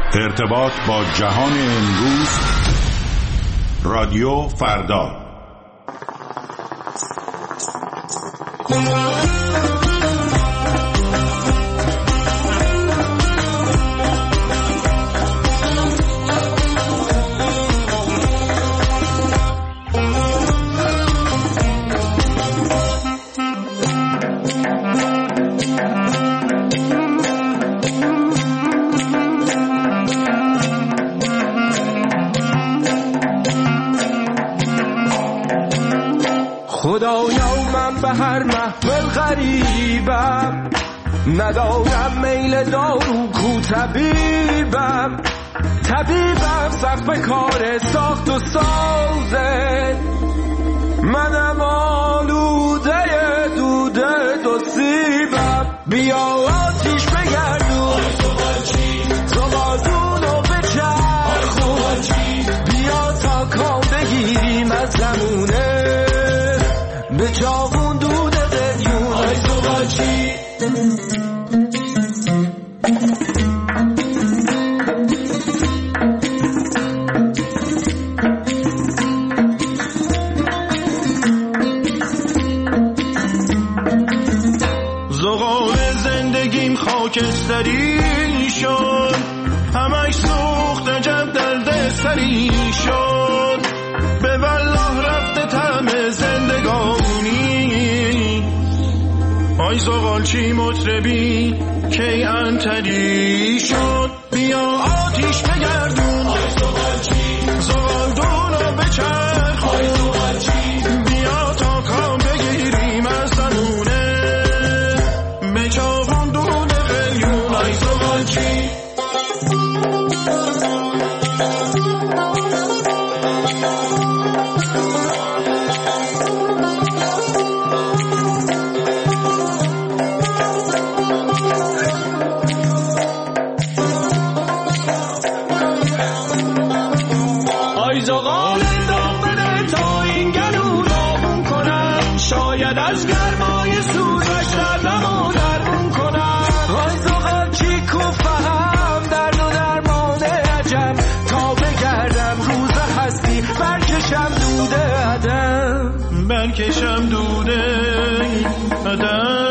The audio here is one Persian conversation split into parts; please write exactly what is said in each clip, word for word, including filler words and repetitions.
ارتباط با جهان امروز، رادیو فردا. خدایا من به هر محفل غریبم، ندارم میل دارو کو طبیبم. طبیبم سخت به کار ساخت و سازه، منم آلوده دوده دو سیبم. بیا آتیش بگردون زغالدونو بچرخون، بیا تا کام بگیریم از زمونه به جاون دود قلیون. آی زغالچی زغال زندگیم خاکستری شد، همش سوخت عجب درد سری شد. به والله رفته طعم زندگانی، آی زغالچی مطربی کی انتری شد. بیا آتیش بگردون آی زغالچی، زغالدونو بچرخون، آی زغالچی بیا تا کام بگیریم از زمونه به چاقون دود قلیون. آی زغالچی زغال اندام بده تا این گلو داغون کنم، شاید از گرمای سوزش دردمو درمون کنم. آی زغالچی کو فهم درد و درمان عجم، تا بگردم روز هستی برکشم دوده عدم، برکشم دوده عدم.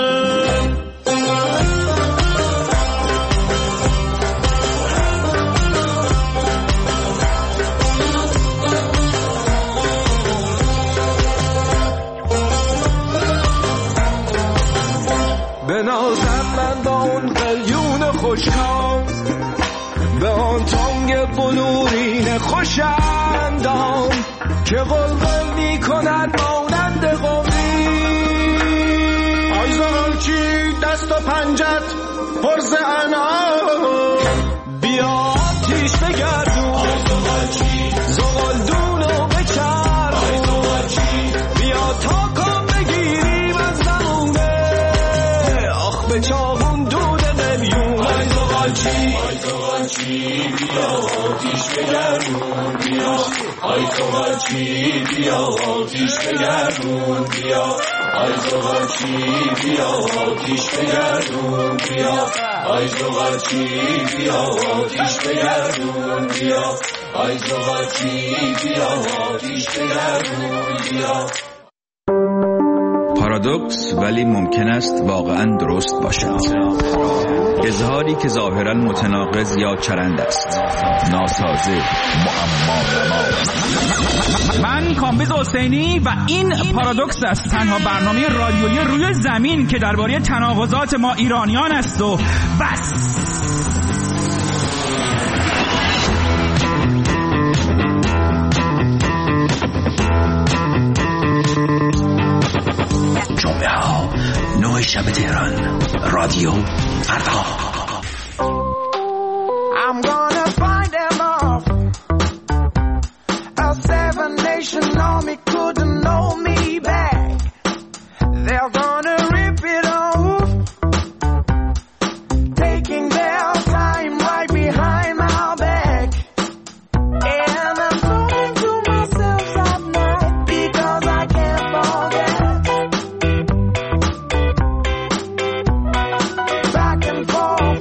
بنازم من با اون قلیون خوشکام، به آن تانگ بلورین خوشندام که قلقل می کند مانند قمری. آی زغالچی دست و پنجت پرز انعام، بیا آتیش بگردون آی زغالچی، زغالدونو بچرخون، آی زغالچی بیا تا کام بگیریم از زمونه به چاقون دود قلیون. آی زغالچی آی زغالچی بیا آتیش بگردون بیا، آی زغالچی بیا آتیش بگردون بیا، آی زغالچی بیا آتیش بگردون بیا، آی زغالچی بیا آتیش بگردون بیا، آی زغالچی بیا آتیش بگردون بیا. پارادوکس ولی ممکن است واقعا درست باشد. اظهاری که ظاهرا متناقض یا چرند است، ناسازه، معما. من کامبیز حسینی و این پارادوکس است، تنها برنامه رادیویی روی زمین که درباره تناقضات ما ایرانیان است و بس. جمعه ها نه شب تهران، رادیو فردا. I'm gonna find them off. A seven nation army couldn't know me back. They're gonna rip it off, taking their time right behind my back. And I'm talking to myself at night because I can't forget. Back and forth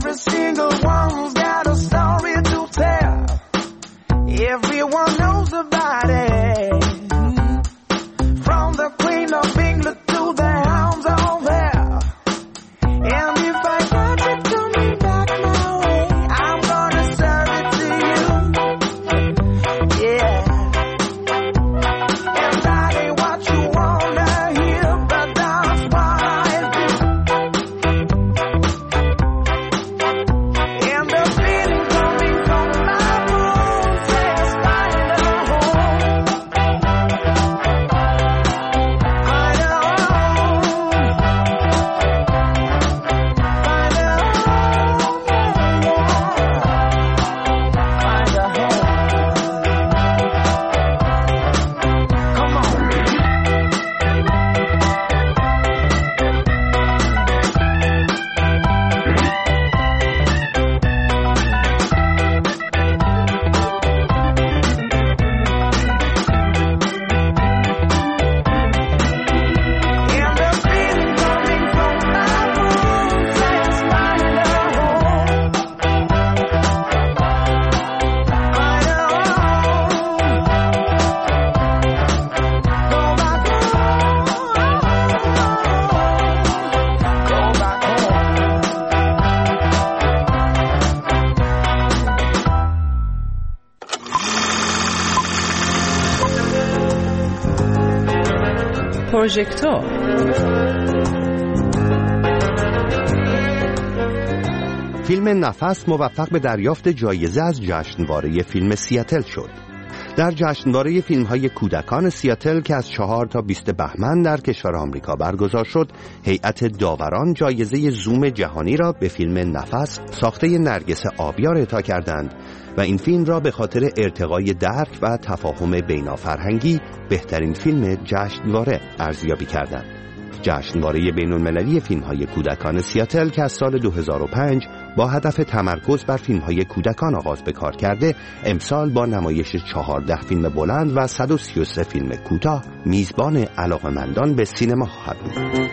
Every single one's got a story to tell. Everyone knows about it. From the Queen of England to the hounds of hell. And if I got it coming back my way, I'm gonna serve it to you. Yeah. And that ain't what you wanna hear, but that's what I do. And the feeling coming from my bones says find a home. Find a home. Find a home. Find a home. Come on. And the feeling coming from my bones says find a home. Find a home. Go back home. Go back home. پروژکتور فیلم نفس موفق به دریافت جایزه از جشنواره فیلم سیاتل شد. در جشنواره فیلم‌های کودکان سیاتل که از چهار تا بیست بهمن در کشور آمریکا برگزار شد، هیئت داوران جایزه زوم جهانی را به فیلم نفس ساخته نرگس آبیار اعطا کردند و این فیلم را به خاطر ارتقای درک و تفاهم بین‌فرهنگی بهترین فیلم جشنواره ارزیابی کردند. جشنواره بین‌المللی فیلم‌های کودکان سیاتل که از سال دو هزار و پنج با هدف تمرکز بر فیلم‌های کودکان آغاز به کار کرده، امسال با نمایش چهارده فیلم بلند و صد و سی و سه فیلم کوتاه میزبان علاقه‌مندان به سینما خواهد بود.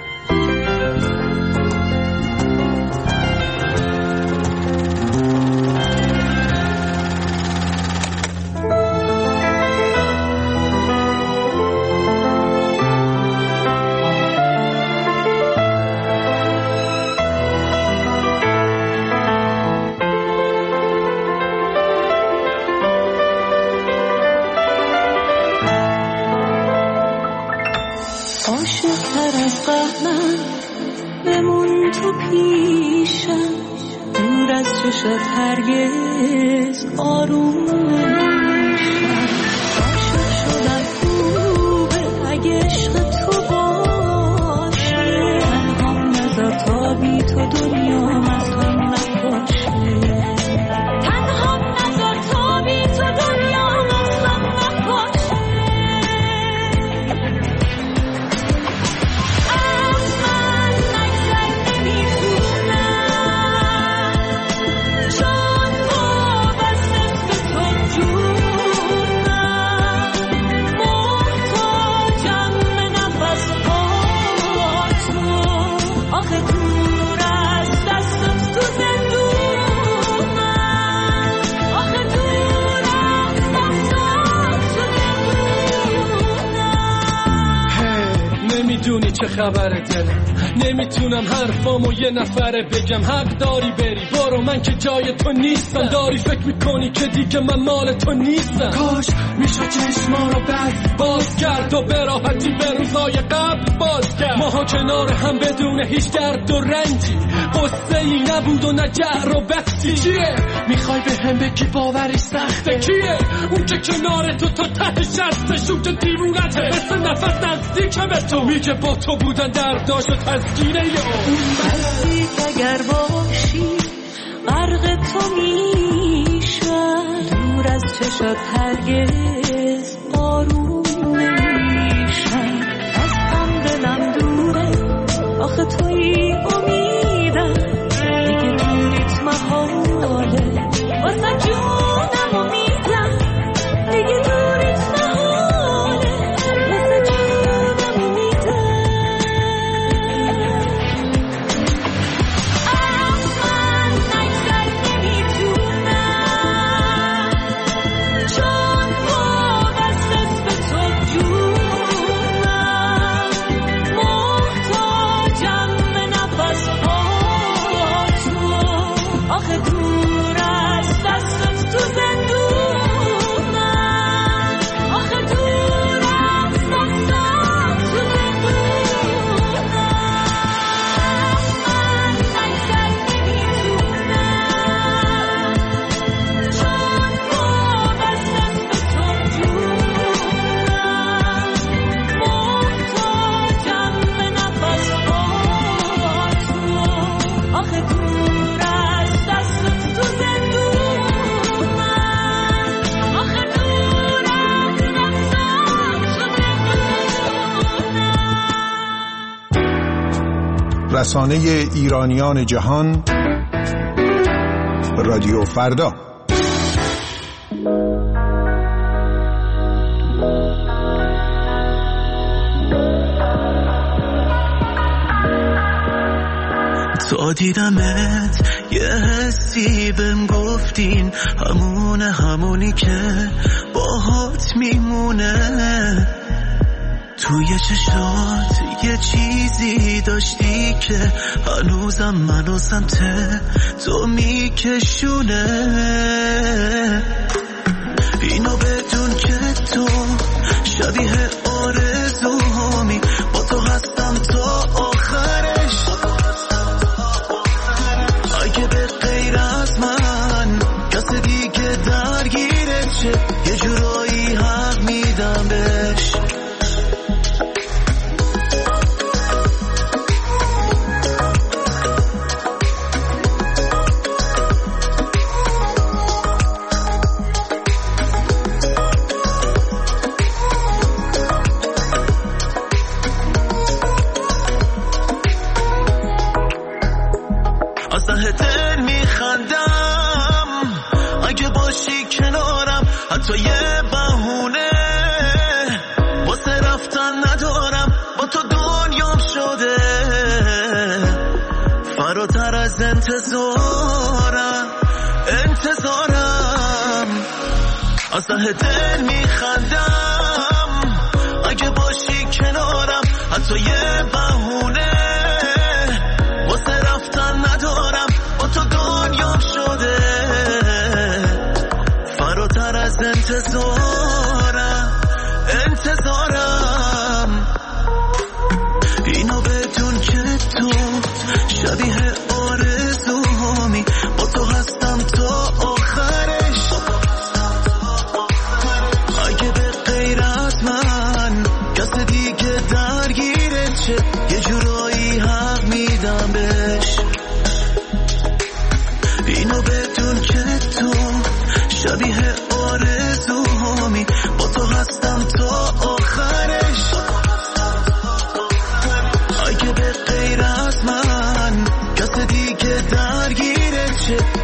عاشق‌تر از قهرم بمون تو پیشم، دور از چشات هرگز آروم نمیشم. عاشق شدن خوبه اگه عشق تو باشه، تنهام نذار تا بی تو دنیا مثلا نباشه. تنهام نذار تا بی تو دنیا مثلا نباشه. نمیدونی چه خبره دلم، نمیتونم حرفامو یه نفره بگم. حق داری بری برو، من که جای تو نیستم. داری فکر میکنی که دیگه من مال تو نیستم. کاش میشو چشما رو بس باز کرد و به راحتی به روزای قبل باز کرد. ماها کنار هم بدون هیچ درد و رنجی، قصه ای نبود و نه جر و بحثی. چیه میخوای به هم بگی باورش سخته؟ کیه اون که کنار تو تا ته شسته؟ شو که دیوونته مثل نفس نزدیکه به تو، میگه با تو بودن درداش و تسکینه اون بسی اگر باشی غرق تو میشم، دور از چشات هرگز آروم نمیشم. از هم دلم دوره آخه توی امیدم، دیگه دوریت محاله واسه جونم امیدم. دیگه دوریت محاله واسه جونم امیدم. از من رسانه ایرانیان جهان، رادیو فردا. تا دیدمت یه حسی بهم گفتین همونه همونی که باهات میمونه. توی چشات یه چیزی داشتی که هنوزم منو سمت تو میکشونه. اینو بدون که تو شبیه آرزوهامی، با تو هستم تا آخرش. اگه به غیر از من کس دیگه درگیرت شه، یه جورایی حق میدم بهش. حتی یه بهونه واسه رفتن ندارم، با تو دنیام شده فراتر از انتظارم. انتظارم از ته دل میخندم اگه باشی کنارم. حتی یه بهونه واسه رفتن ندارم، با تو دنیام شده فراتر از انتظارم. انتظارم اینو بدون که تو شبیه آرزوهامی، با تو هستم تا آخرش. اگه به غیر از من کس دیگه درگیرت شه، یه جورایی حق میدم بهش. اینو بدون که تو شبیه آرزوهامی، با تو هستم تا آخرش. اگه به غیر از من کس دیگه درگیرت شه،